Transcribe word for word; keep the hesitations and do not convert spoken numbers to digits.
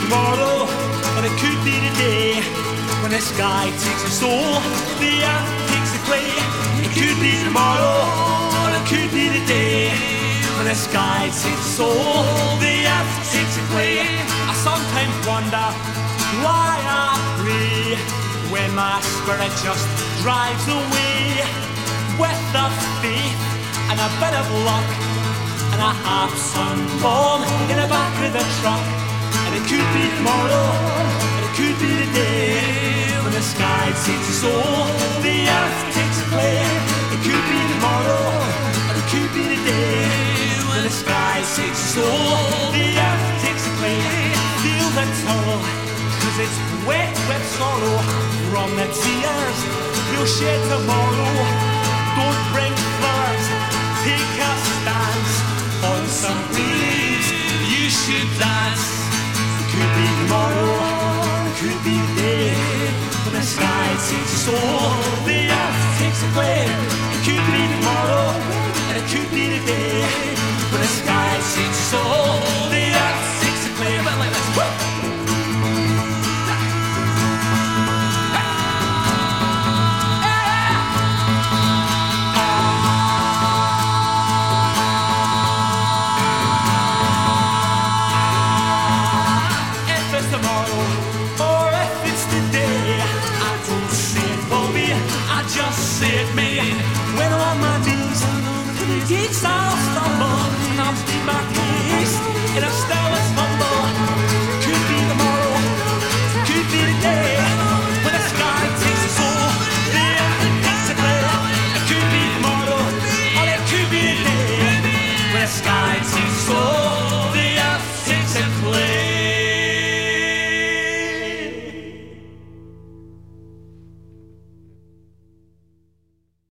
tomorrow, and it could be today. When the sky takes a soul, the earth takes a clay. It could be tomorrow, or it could be today. When the sky takes a soul, the earth takes a clay. I sometimes wonder why I pray when my spirit just drives away. With the faith and a bit of luck and a half-sun bomb in the back of the truck. And it could be tomorrow, and it could be today. When the sky takes a soul, the earth takes a play. It could be tomorrow, and it could be today. When the sky takes a soul, the earth takes a play. Feel the tunnel, cause it's wet with sorrow. From the tears we'll shed tomorrow. Don't bring flowers, take a stance on some leaves you should dance. It could be tomorrow, it could be today. When the sky takes a soul, the earth takes a play. It could be tomorrow, and it could be today. When the sky takes a soul,